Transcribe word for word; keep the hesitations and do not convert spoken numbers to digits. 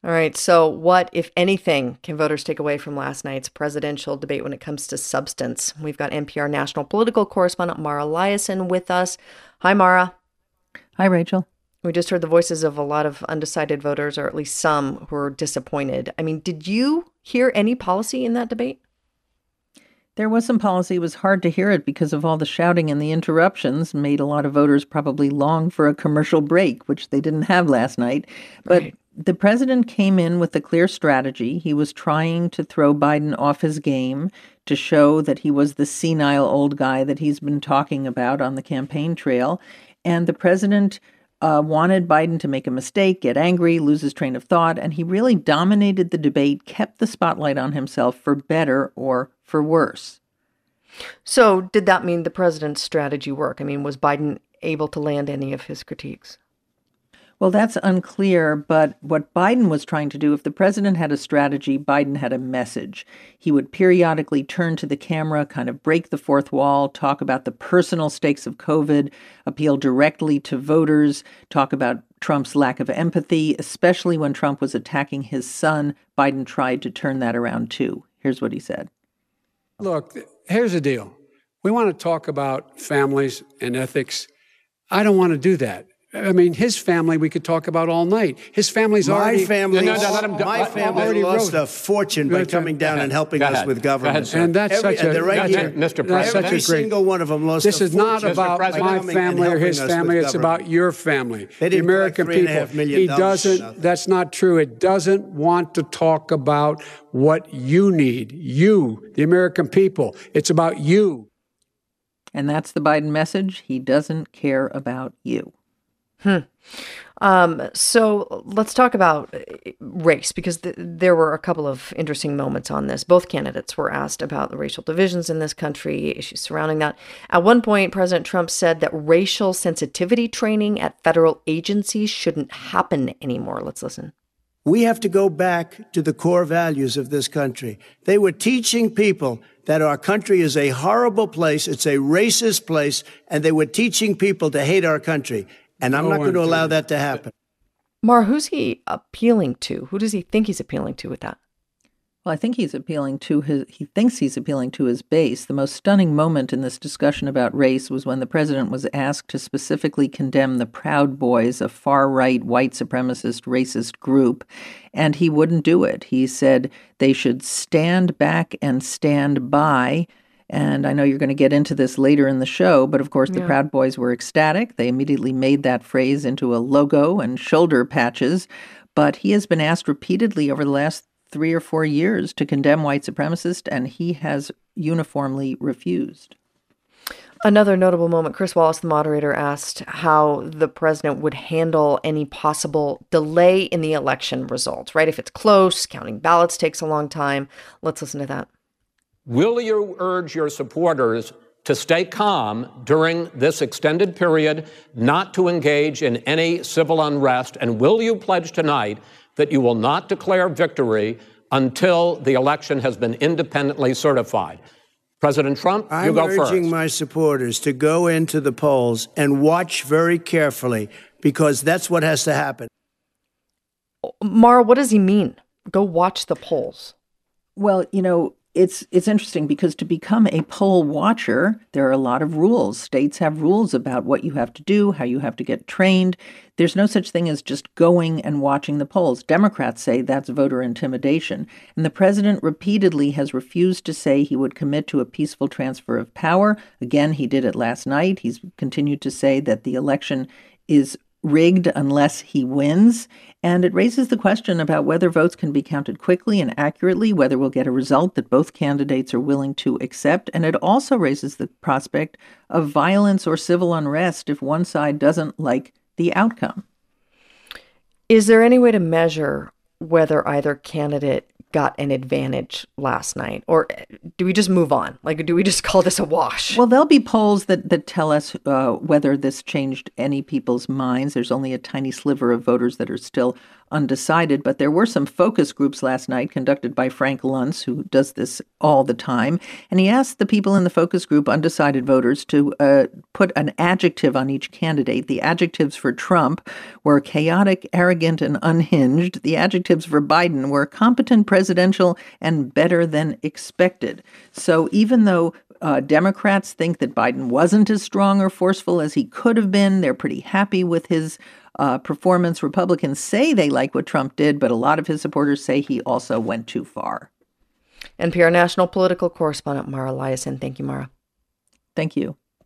All right. So, what, if anything, can voters take away from last night's presidential debate when it comes to substance? We've got N P R national political correspondent Mara Liasson with us. Hi, Mara. Hi, Rachel. We just heard the voices of a lot of undecided voters, or at least some who are disappointed. I mean, did you hear any policy in that debate? There was some policy. It was hard to hear it because of all the shouting and the interruptions made a lot of voters probably long for a commercial break, which they didn't have last night. But Right. The president came in with a clear strategy. He was trying to throw Biden off his game to show that he was the senile old guy that he's been talking about on the campaign trail. And the president uh, wanted Biden to make a mistake, get angry, lose his train of thought. And he really dominated the debate, kept the spotlight on himself for better or for worse. So did that mean the president's strategy work? I mean, was Biden able to land any of his critiques? Well, that's unclear, but what Biden was trying to do, if the president had a strategy, Biden had a message. He would periodically turn to the camera, kind of break the fourth wall, talk about the personal stakes of COVID, appeal directly to voters, talk about Trump's lack of empathy, especially when Trump was attacking his son. Biden tried to turn that around too. Here's what he said. Look, here's the deal. We want to talk about families and ethics. I don't want to do that. I mean, his family we could talk about all night. His family's my already... Family, no, no, no, let him, my let, family already lost wrote. a fortune by coming down and helping Go us ahead. with government. And that's every, such a... and right here, Mister That's President. such every a great, single one of them lost This a is not fortune about by my coming family and or his helping us family. with It's government. about your family, They the didn't American collect three and a people. half million He dollars for doesn't... nothing. That's not true. It doesn't want to talk about what you need. You, the American people. It's about you. And that's the Biden message. He doesn't care about you. Hmm. Um, so let's talk about race, because th- there were a couple of interesting moments on this. Both candidates were asked about the racial divisions in this country, issues surrounding that. At one point, President Trump said that racial sensitivity training at federal agencies shouldn't happen anymore. Let's listen. We have to go back to the core values of this country. They were teaching people that our country is a horrible place, it's a racist place, and they were teaching people to hate our country. And I'm No not going to one allow did. that to happen. Mar, who's he appealing to? Who does he think he's appealing to with that? Well, I think he's appealing to his, he thinks he's appealing to his base. The most stunning moment in this discussion about race was when the president was asked to specifically condemn the Proud Boys, a far-right, white supremacist, racist group, and he wouldn't do it. He said they should stand back and stand by. And I know you're going to get into this later in the show, but of course the Yeah. Proud Boys were ecstatic. They immediately made that phrase into a logo and shoulder patches. But he has been asked repeatedly over the last three or four years to condemn white supremacists, and he has uniformly refused. Another notable moment, Chris Wallace, the moderator, asked how the president would handle any possible delay in the election results, right? If it's close, counting ballots takes a long time. Let's listen to that. Will you urge your supporters to stay calm during this extended period, not to engage in any civil unrest? And will you pledge tonight that you will not declare victory until the election has been independently certified? President Trump, you I'm go first. urging my supporters to go into the polls and watch very carefully, because that's what has to happen. Mara, what does he mean? Go watch the polls. Well, you know, It's it's interesting because to become a poll watcher, there are a lot of rules. States have rules about what you have to do, how you have to get trained. There's no such thing as just going and watching the polls. Democrats say that's voter intimidation. And the president repeatedly has refused to say he would commit to a peaceful transfer of power. Again, he did it last night. He's continued to say that the election is rigged unless he wins. And it raises the question about whether votes can be counted quickly and accurately, whether we'll get a result that both candidates are willing to accept. And it also raises the prospect of violence or civil unrest if one side doesn't like the outcome. Is there any way to measure whether either candidate got an advantage last night? Or do we just move on? Like, do we just call this a wash? Well, there'll be polls that, that tell us uh, whether this changed any people's minds. There's only a tiny sliver of voters that are still undecided. But there were some focus groups last night conducted by Frank Luntz, who does this all the time. And he asked the people in the focus group, undecided voters, to uh, put an adjective on each candidate. The adjectives for Trump were chaotic, arrogant, and unhinged. The adjectives for Biden were competent, presidential, and better than expected. So even though uh, Democrats think that Biden wasn't as strong or forceful as he could have been, they're pretty happy with his uh, performance. Republicans say they like what Trump did, but a lot of his supporters say he also went too far. N P R national political correspondent Mara Liasson. Thank you, Mara. Thank you.